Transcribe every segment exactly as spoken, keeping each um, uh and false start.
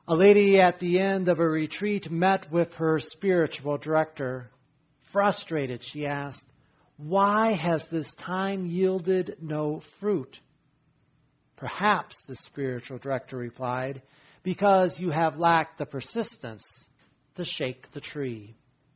A lady at the end of a retreat met with her spiritual director. Frustrated, she asked, "Why has this time yielded no fruit?" "Perhaps," the spiritual director replied, "because you have lacked the persistence to shake the tree."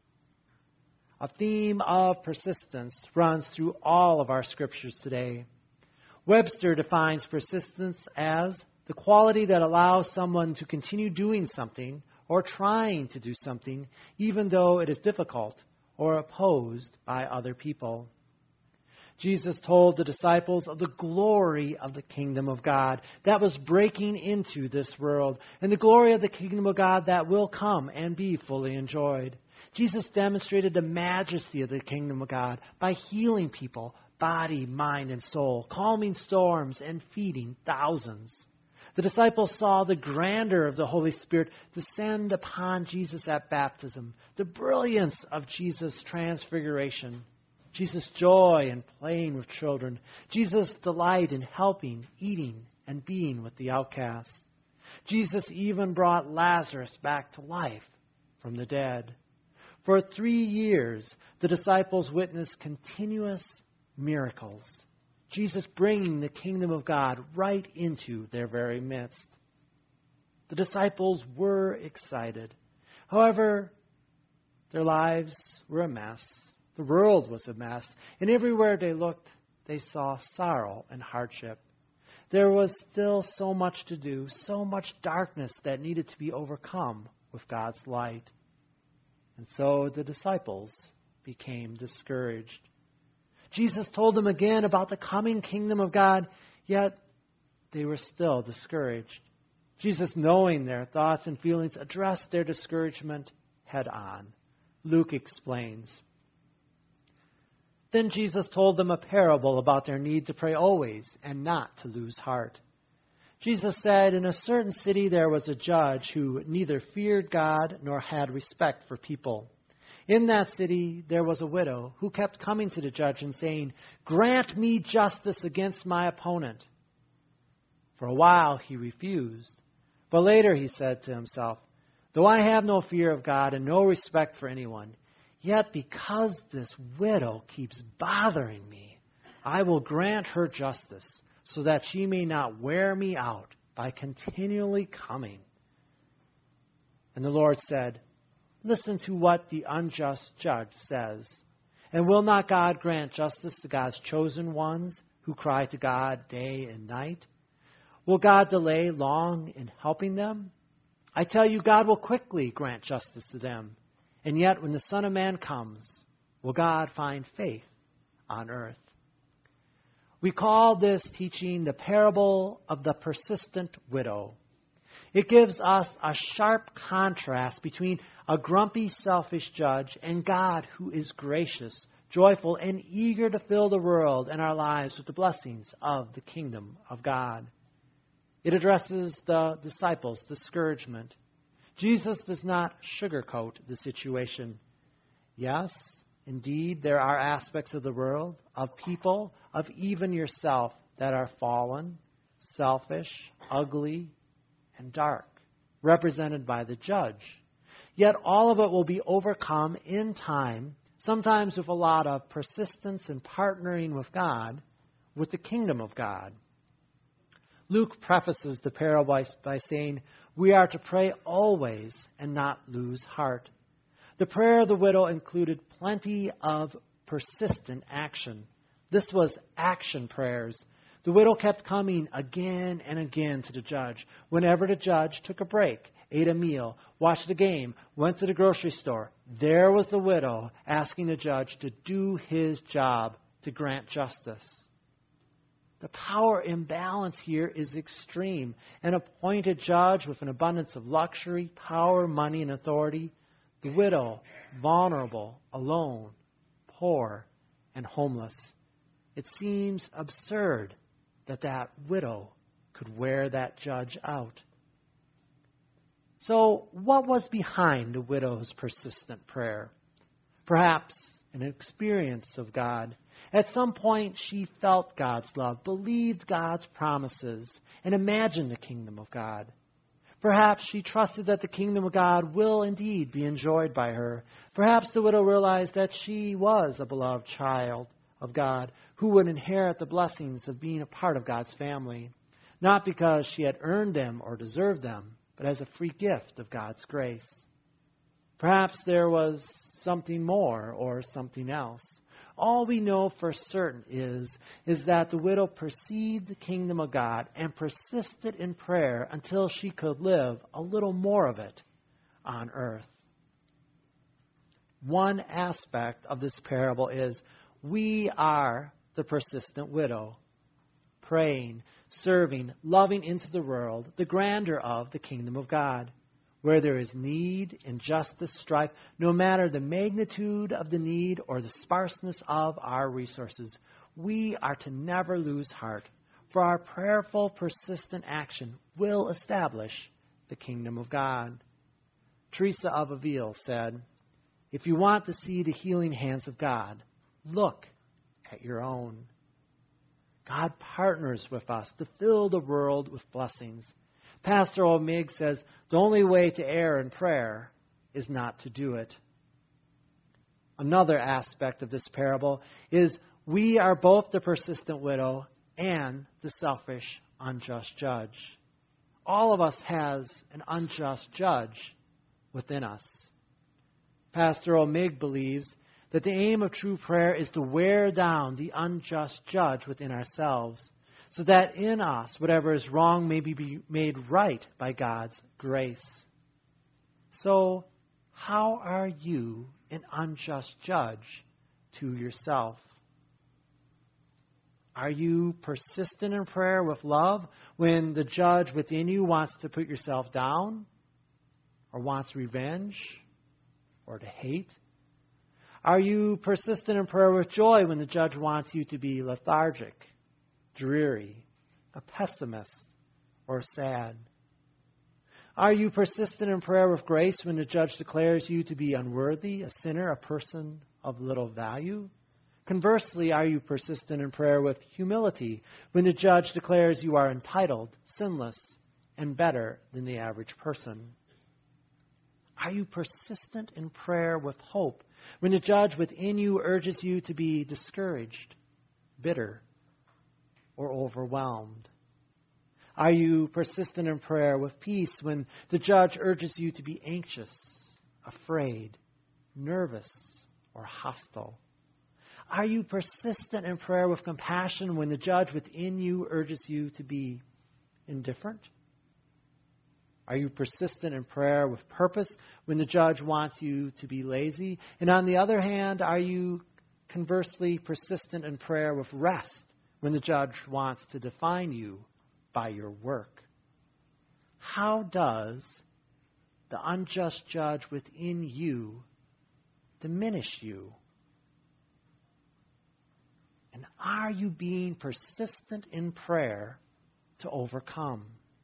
A theme of persistence runs through all of our scriptures today. Webster defines persistence as the quality that allows someone to continue doing something or trying to do something even though it is difficult or opposed by other people. Jesus told the disciples of the glory of the kingdom of God that was breaking into this world and the glory of the kingdom of God that will come and be fully enjoyed. Jesus demonstrated the majesty of the kingdom of God by healing people, body, mind, and soul, calming storms, and feeding thousands. The disciples saw the grandeur of the Holy Spirit descend upon Jesus at baptism, the brilliance of Jesus' transfiguration, Jesus' joy in playing with children, Jesus' delight in helping, eating, and being with the outcasts. Jesus even brought Lazarus back to life from the dead. For three years, the disciples witnessed continuous miracles, Jesus bringing the kingdom of God right into their very midst. The disciples were excited. However, their lives were a mess. The world was a mess. And everywhere they looked, they saw sorrow and hardship. There was still so much to do, so much darkness that needed to be overcome with God's light. And so the disciples became discouraged. Jesus told them again about the coming kingdom of God, yet they were still discouraged. Jesus, knowing their thoughts and feelings, addressed their discouragement head on. Luke explains. Then Jesus told them a parable about their need to pray always and not to lose heart. Jesus said, in a certain city there was a judge who neither feared God nor had respect for people. In that city there was a widow who kept coming to the judge and saying, "Grant me justice against my opponent." For a while he refused, but later he said to himself, "Though I have no fear of God and no respect for anyone, yet because this widow keeps bothering me, I will grant her justice so that she may not wear me out by continually coming." And the Lord said, "Listen to what the unjust judge says. And will not God grant justice to God's chosen ones who cry to God day and night? Will God delay long in helping them? I tell you, God will quickly grant justice to them. And yet when the Son of Man comes, will God find faith on earth?" We call this teaching the parable of the persistent widow. It gives us a sharp contrast between a grumpy, selfish judge and God who is gracious, joyful, and eager to fill the world and our lives with the blessings of the kingdom of God. It addresses the disciples' discouragement. Jesus does not sugarcoat the situation. Yes, indeed, there are aspects of the world, of people, of even yourself that are fallen, selfish, ugly, and dark, represented by the judge. Yet all of it will be overcome in time, sometimes with a lot of persistence and partnering with God, with the kingdom of God. Luke prefaces the parable by saying, we are to pray always and not lose heart. The prayer of the widow included plenty of persistent action. This was action prayers. The widow kept coming again and again to the judge. Whenever the judge took a break, ate a meal, watched a game, went to the grocery store, there was the widow asking the judge to do his job, to grant justice. The power imbalance here is extreme. An appointed judge with an abundance of luxury, power, money, and authority. The widow, vulnerable, alone, poor, and homeless. It seems absurd that that widow could wear that judge out. So what was behind the widow's persistent prayer? Perhaps an experience of God. At some point, she felt God's love, believed God's promises, and imagined the kingdom of God. Perhaps she trusted that the kingdom of God will indeed be enjoyed by her. Perhaps the widow realized that she was a beloved child of God who would inherit the blessings of being a part of God's family, not because she had earned them or deserved them, but as a free gift of God's grace. Perhaps there was something more or something else. All we know for certain is, is that the widow perceived the kingdom of God and persisted in prayer until she could live a little more of it on earth. One aspect of this parable is we are the persistent widow, praying, serving, loving into the world, the grandeur of the kingdom of God. Where there is need, injustice, strife, no matter the magnitude of the need or the sparseness of our resources, we are to never lose heart, for our prayerful, persistent action will establish the kingdom of God. Teresa of Avila said, "If you want to see the healing hands of God, look at your own." God partners with us to fill the world with blessings. Pastor O'Mig says, the only way to err in prayer is not to do it. Another aspect of this parable is we are both the persistent widow and the selfish, unjust judge. All of us has an unjust judge within us. Pastor O'Mig believes that the aim of true prayer is to wear down the unjust judge within ourselves, so that in us, whatever is wrong may be made right by God's grace. So, how are you an unjust judge to yourself? Are you persistent in prayer with love when the judge within you wants to put yourself down, or wants revenge, or to hate? Are you persistent in prayer with joy when the judge wants you to be lethargic, dreary, a pessimist, or sad? Are you persistent in prayer with grace when the judge declares you to be unworthy, a sinner, a person of little value? Conversely, are you persistent in prayer with humility when the judge declares you are entitled, sinless, and better than the average person? Are you persistent in prayer with hope when the judge within you urges you to be discouraged, bitter, or overwhelmed? Are you persistent in prayer with peace when the judge urges you to be anxious, afraid, nervous, or hostile? Are you persistent in prayer with compassion when the judge within you urges you to be indifferent? Are you persistent in prayer with purpose when the judge wants you to be lazy? And on the other hand, are you conversely persistent in prayer with rest when the judge wants to define you by your work? How does the unjust judge within you diminish you? And are you being persistent in prayer to overcome?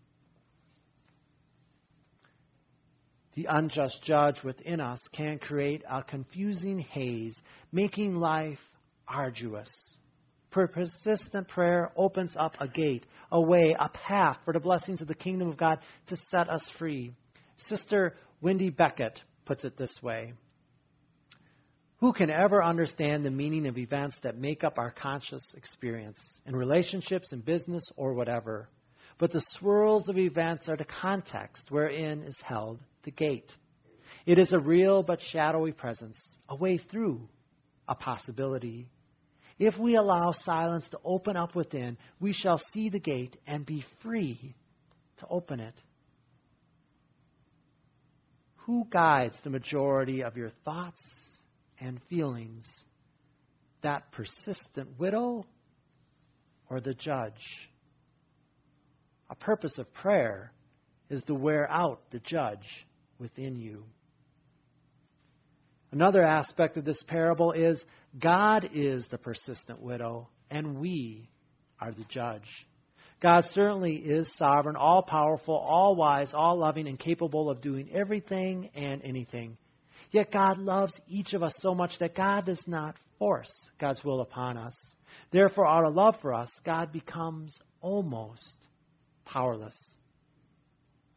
The unjust judge within us can create a confusing haze, making life arduous. Persistent prayer opens up a gate, a way, a path for the blessings of the kingdom of God to set us free. Sister Wendy Beckett puts it this way: who can ever understand the meaning of events that make up our conscious experience in relationships, in business, or whatever? But the swirls of events are the context wherein is held the gate. It is a real but shadowy presence, a way through, a possibility. If we allow silence to open up within, we shall see the gate and be free to open it. Who guides the majority of your thoughts and feelings? That persistent widow or the judge? A purpose of prayer is to wear out the judge within you. Another aspect of this parable is God is the persistent widow, and we are the judge. God certainly is sovereign, all-powerful, all-wise, all-loving, and capable of doing everything and anything. Yet God loves each of us so much that God does not force God's will upon us. Therefore, out of love for us, God becomes almost powerless.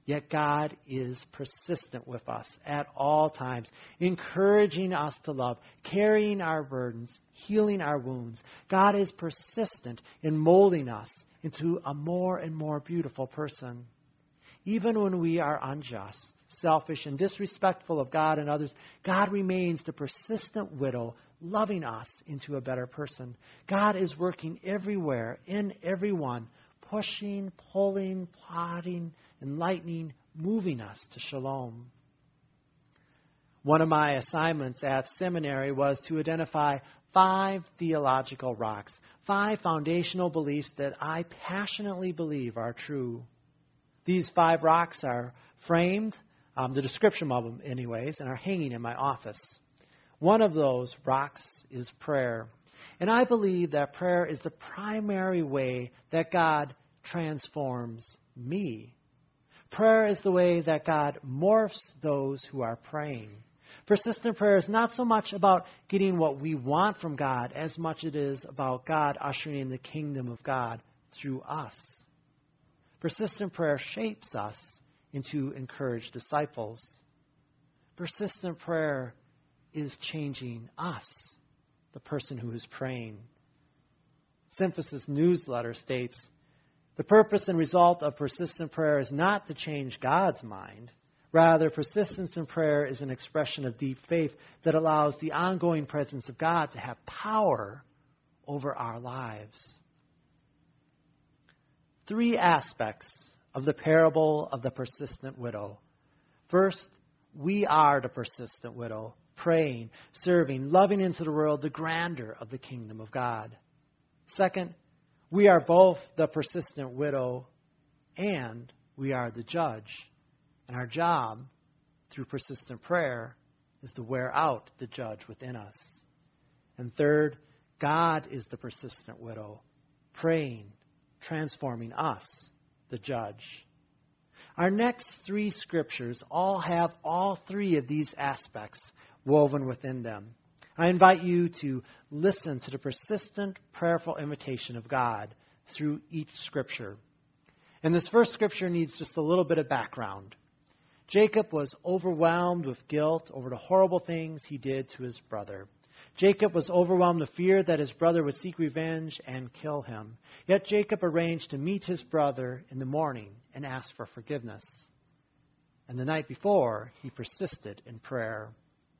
Yet God is persistent with us at all times, encouraging us to love, carrying our burdens, healing our wounds. God is persistent in molding us into a more and more beautiful person. Even when we are unjust, selfish, and disrespectful of God and others, God remains the persistent widow, loving us into a better person. God is working everywhere, in everyone, pushing, pulling, plotting, enlightening, moving us to shalom. One of my assignments at seminary was to identify five theological rocks, five foundational beliefs that I passionately believe are true. These five rocks are framed, um, the description of them anyways, and are hanging in my office. One of those rocks is prayer. And I believe that prayer is the primary way that God transforms me. Prayer is the way that God morphs those who are praying. Persistent prayer is not so much about getting what we want from God as much as it is about God ushering in the kingdom of God through us. Persistent prayer shapes us into encouraged disciples. Persistent prayer is changing us, the person who is praying. Synthesis newsletter states, the purpose and result of persistent prayer is not to change God's mind. Rather, persistence in prayer is an expression of deep faith that allows the ongoing presence of God to have power over our lives. Three aspects of the parable of the persistent widow. First, we are the persistent widow, praying, serving, loving into the world the grandeur of the kingdom of God. Second, we are both the persistent widow and we are the judge. And our job, through persistent prayer, is to wear out the judge within us. And third, God is the persistent widow, praying, transforming us, the judge. Our next three scriptures all have all three of these aspects woven within them. I invite you to listen to the persistent, prayerful invitation of God through each scripture. And this first scripture needs just a little bit of background. Jacob was overwhelmed with guilt over the horrible things he did to his brother. Jacob was overwhelmed with fear that his brother would seek revenge and kill him. Yet Jacob arranged to meet his brother in the morning and ask for forgiveness. And the night before, he persisted in prayer.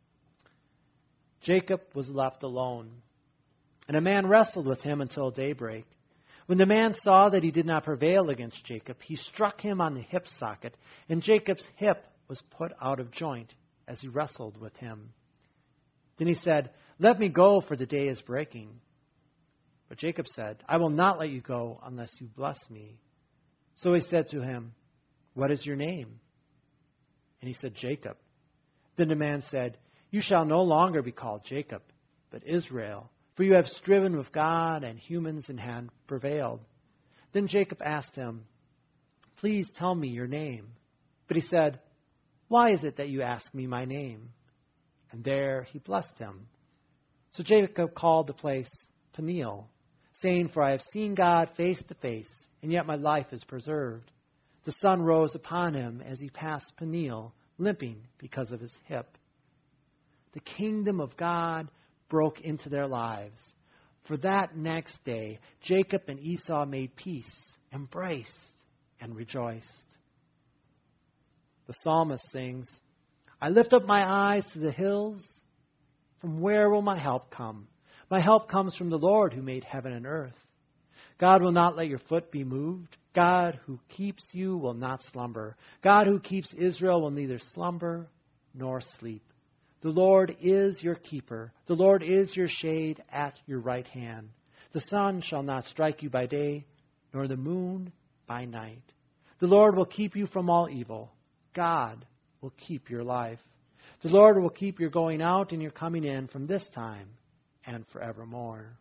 Jacob was left alone, and a man wrestled with him until daybreak. When the man saw that he did not prevail against Jacob, he struck him on the hip socket, and Jacob's hip was put out of joint as he wrestled with him. Then he said, "Let me go, for the day is breaking." But Jacob said, "I will not let you go unless you bless me." So he said to him, "What is your name?" And he said, "Jacob." Then the man said, "You shall no longer be called Jacob, but Israel, for you have striven with God and humans and have prevailed." Then Jacob asked him, "Please tell me your name." But he said, "Why is it that you ask me my name?" And there he blessed him. So Jacob called the place Peniel, saying, "For I have seen God face to face, and yet my life is preserved." The sun rose upon him as he passed Peniel, limping because of his hip. The kingdom of God broke into their lives. For that next day, Jacob and Esau made peace, embraced, and rejoiced. The psalmist sings, "I lift up my eyes to the hills. From where will my help come? My help comes from the Lord who made heaven and earth. God will not let your foot be moved. God who keeps you will not slumber. God who keeps Israel will neither slumber nor sleep. The Lord is your keeper. The Lord is your shade at your right hand. The sun shall not strike you by day, nor the moon by night. The Lord will keep you from all evil. God will keep your life. The Lord will keep your going out and your coming in from this time and forevermore."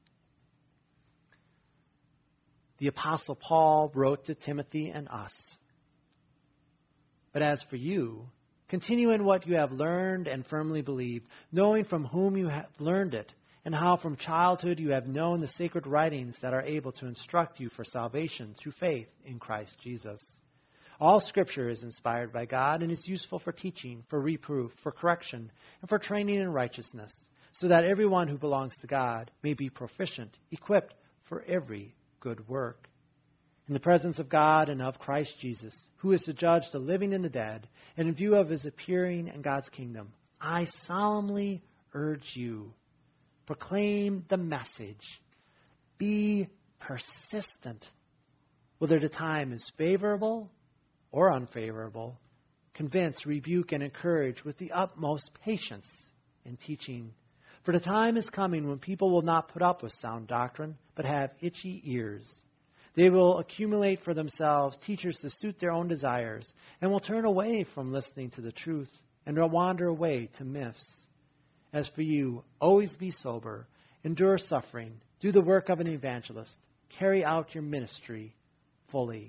The Apostle Paul wrote to Timothy and us, "But as for you, continue in what you have learned and firmly believed, knowing from whom you have learned it, and how from childhood you have known the sacred writings that are able to instruct you for salvation through faith in Christ Jesus. All Scripture is inspired by God and is useful for teaching, for reproof, for correction, and for training in righteousness, so that everyone who belongs to God may be proficient, equipped for every good work. In the presence of God and of Christ Jesus, who is to judge the living and the dead, and in view of his appearing in God's kingdom, I solemnly urge you, proclaim the message. Be persistent. Whether the time is favorable or unfavorable, convince, rebuke, and encourage with the utmost patience in teaching. For the time is coming when people will not put up with sound doctrine, but have itchy ears. They will accumulate for themselves teachers to suit their own desires, and will turn away from listening to the truth, and will wander away to myths. As for you, always be sober, endure suffering, do the work of an evangelist, carry out your ministry fully.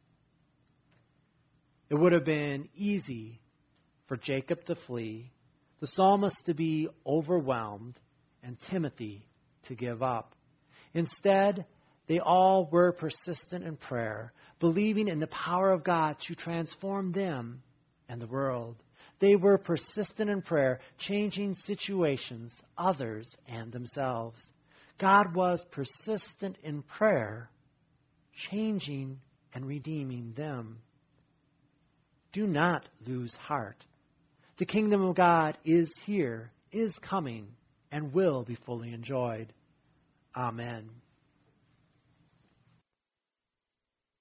It would have been easy for Jacob to flee, the psalmist to be overwhelmed, and Timothy to give up. Instead, they all were persistent in prayer, believing in the power of God to transform them and the world. They were persistent in prayer, changing situations, others, and themselves. God was persistent in prayer, changing and redeeming them. Do not lose heart. The kingdom of God is here, is coming, and will be fully enjoyed. Amen.